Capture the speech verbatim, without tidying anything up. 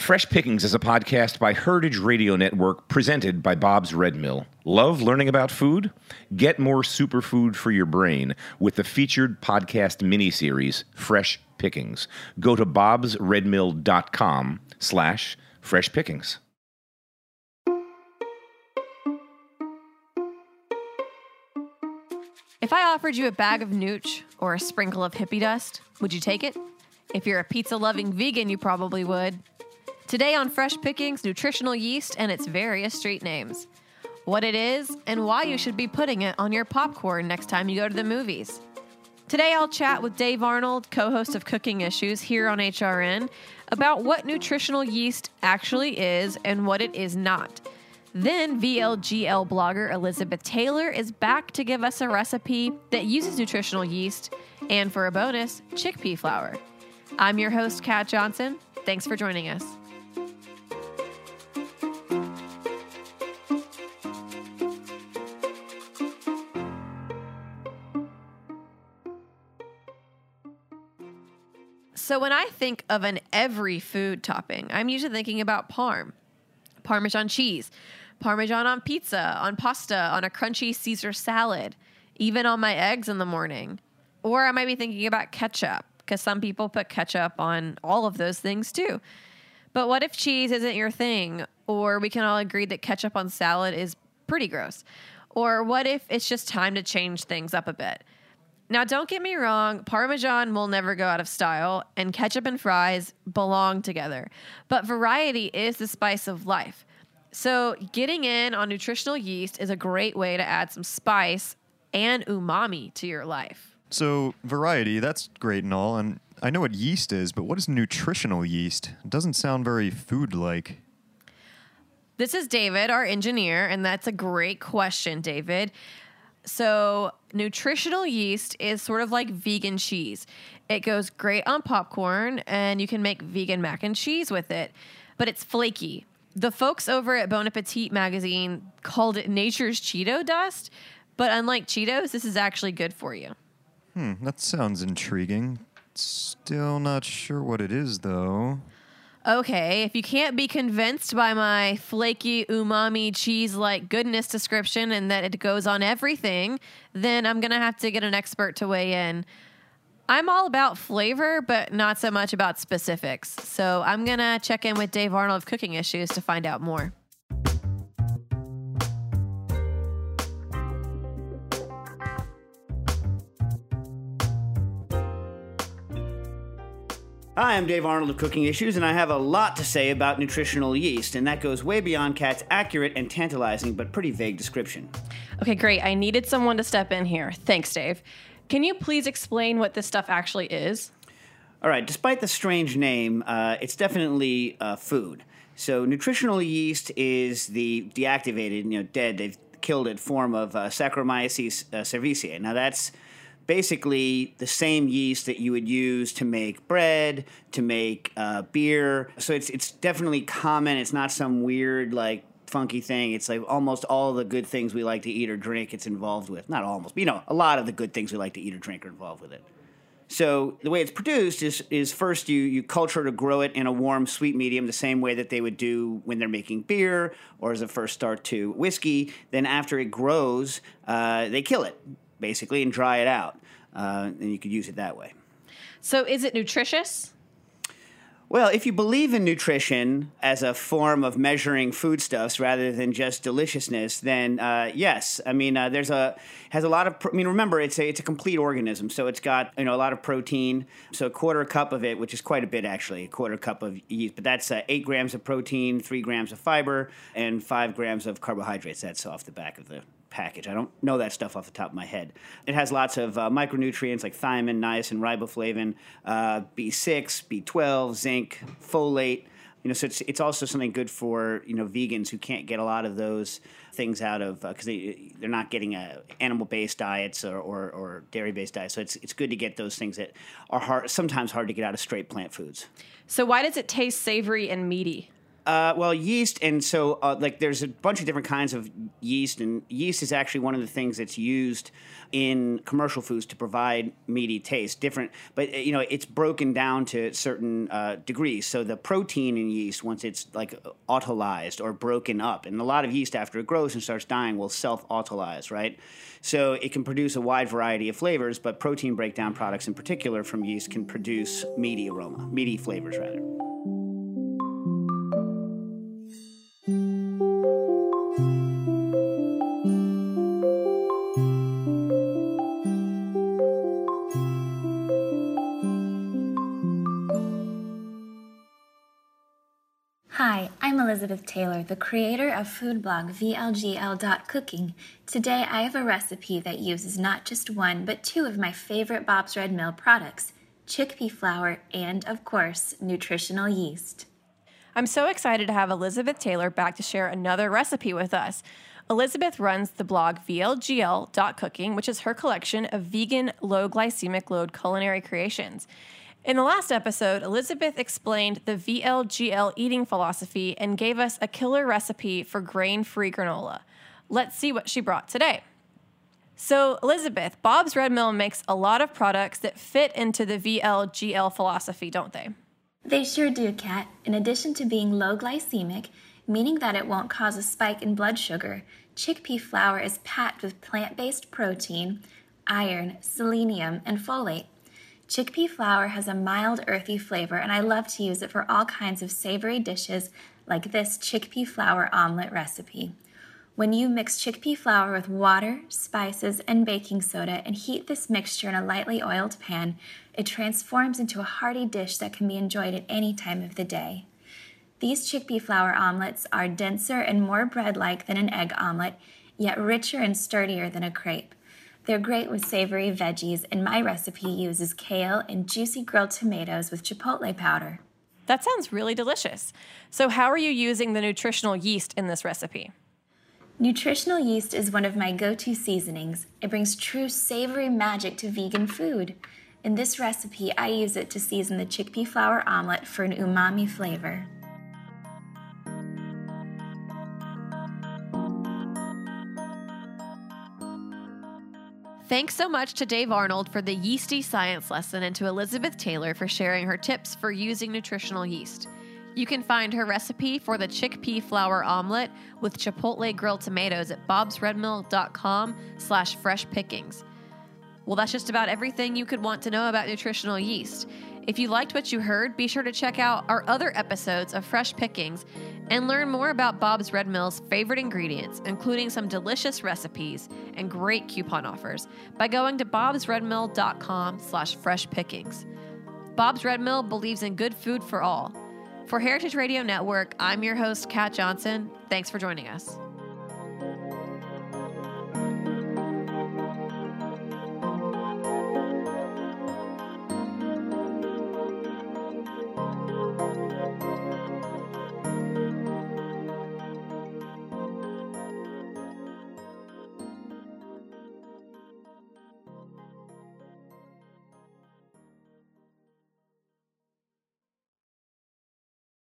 Fresh Pickings is a podcast by Heritage Radio Network presented by Bob's Red Mill. Love learning about food? Get more superfood for your brain with the featured podcast miniseries, Fresh Pickings. Go to bobsredmill.com slash fresh pickings. If I offered you a bag of nooch or a sprinkle of hippie dust, would you take it? If you're a pizza-loving vegan, you probably would. Today on Fresh Pickings, nutritional yeast and its various street names. What it is and why you should be putting it on your popcorn next time you go to the movies. Today I'll chat with Dave Arnold, co-host of Cooking Issues here on H R N, about what nutritional yeast actually is and what it is not. Then V L G L blogger Elizabeth Taylor is back to give us a recipe that uses nutritional yeast and, for a bonus, chickpea flour. I'm your host, Kat Johnson. Thanks for joining us. So when I think of an every food topping, I'm usually thinking about parm. Parmesan cheese, Parmesan on pizza, on pasta, on a crunchy Caesar salad, even on my eggs in the morning. Or I might be thinking about ketchup, because some people put ketchup on all of those things too. But what if cheese isn't your thing? Or we can all agree that ketchup on salad is pretty gross. Or what if it's just time to change things up a bit? Now, don't get me wrong, Parmesan will never go out of style, and ketchup and fries belong together. But variety is the spice of life. So getting in on nutritional yeast is a great way to add some spice and umami to your life. So variety, that's great and all, and I know what yeast is, but what is nutritional yeast? It doesn't sound very food-like. This is David, our engineer, and that's a great question, David. So nutritional yeast is sort of like vegan cheese. It goes great on popcorn, and you can make vegan mac and cheese with it, but it's flaky. The folks over at Bon Appetit magazine called it nature's Cheeto dust, but unlike Cheetos, this is actually good for you. Hmm, that sounds intriguing. Still not sure what it is, though. Okay, if you can't be convinced by my flaky umami cheese-like goodness description and that it goes on everything, then I'm going to have to get an expert to weigh in. I'm all about flavor, but not so much about specifics. So I'm going to check in with Dave Arnold of Cooking Issues to find out more. Hi, I'm Dave Arnold of Cooking Issues, and I have a lot to say about nutritional yeast, and that goes way beyond Kat's accurate and tantalizing but pretty vague description. Okay, great. I needed someone to step in here. Thanks, Dave. Can you please explain what this stuff actually is? All right, despite the strange name, uh, it's definitely uh, food. So nutritional yeast is the deactivated, you know, dead, they've killed it, form of uh, Saccharomyces uh, cerevisiae. Now that's basically the same yeast that you would use to make bread, to make uh, beer. So it's it's definitely common. It's not some weird, like, funky thing. It's like almost all the good things we like to eat or drink it's involved with. Not almost, but, you know, a lot of the good things we like to eat or drink are involved with it. So the way it's produced is is first you, you culture to grow it in a warm, sweet medium the same way that they would do when they're making beer or as a first start to whiskey. Then after it grows, uh, they kill it, basically, and dry it out. Uh, and you could use it that way. So is it nutritious? Well, if you believe in nutrition as a form of measuring foodstuffs rather than just deliciousness, then uh, yes. I mean, uh, there's a has a lot of. Pro- I mean, remember it's a it's a complete organism, so it's got you know a lot of protein. So a quarter cup of it, which is quite a bit actually, a quarter cup of yeast, but that's uh, eight grams of protein, three grams of fiber, and five grams of carbohydrates. That's off the back of the package. I don't know that stuff off the top of my head. It has lots of uh, micronutrients like thiamine, niacin, riboflavin, uh, B six, B twelve, zinc, folate. You know, so it's it's also something good for you know vegans who can't get a lot of those things out of because uh, they they're not getting uh, animal-based diets or, or, or dairy-based diets. So it's it's good to get those things that are hard sometimes hard to get out of straight plant foods. So why does it taste savory and meaty? Uh, well, yeast, and so uh, like there's a bunch of different kinds of yeast, and yeast is actually one of the things that's used in commercial foods to provide meaty taste. Different, but uh, you know, it's broken down to certain uh, degrees. So the protein in yeast, once it's like autolyzed or broken up, and a lot of yeast after it grows and starts dying will self-autolyze, right? So it can produce a wide variety of flavors, but protein breakdown products in particular from yeast can produce meaty aroma, meaty flavors rather. Hi, I'm Elizabeth Taylor, the creator of food blog V L G L dot cooking. Today I have a recipe that uses not just one, but two of my favorite Bob's Red Mill products, chickpea flour and, of course, nutritional yeast. I'm so excited to have Elizabeth Taylor back to share another recipe with us. Elizabeth runs the blog V L G L dot cooking, which is her collection of vegan, low glycemic load culinary creations. In the last episode, Elizabeth explained the V L G L eating philosophy and gave us a killer recipe for grain-free granola. Let's see what she brought today. So, Elizabeth, Bob's Red Mill makes a lot of products that fit into the V L G L philosophy, don't they? They sure do, Kat. In addition to being low glycemic, meaning that it won't cause a spike in blood sugar, chickpea flour is packed with plant-based protein, iron, selenium, and folate. Chickpea flour has a mild, earthy flavor, and I love to use it for all kinds of savory dishes like this chickpea flour omelet recipe. When you mix chickpea flour with water, spices, and baking soda and heat this mixture in a lightly oiled pan, it transforms into a hearty dish that can be enjoyed at any time of the day. These chickpea flour omelets are denser and more bread-like than an egg omelet, yet richer and sturdier than a crepe. They're great with savory veggies, and my recipe uses kale and juicy grilled tomatoes with chipotle powder. That sounds really delicious. So how are you using the nutritional yeast in this recipe? Nutritional yeast is one of my go-to seasonings. It brings true savory magic to vegan food. In this recipe, I use it to season the chickpea flour omelet for an umami flavor. Thanks so much to Dave Arnold for the yeasty science lesson and to Elizabeth Taylor for sharing her tips for using nutritional yeast. You can find her recipe for the chickpea flour omelet with chipotle grilled tomatoes at bobsredmill.com slash fresh pickings. Well, that's just about everything you could want to know about nutritional yeast. If you liked what you heard, be sure to check out our other episodes of Fresh Pickings and learn more about Bob's Red Mill's favorite ingredients, including some delicious recipes and great coupon offers, by going to bobsredmill.com slash fresh pickings. Bob's Red Mill believes in good food for all. For Heritage Radio Network, I'm your host, Kat Johnson. Thanks for joining us.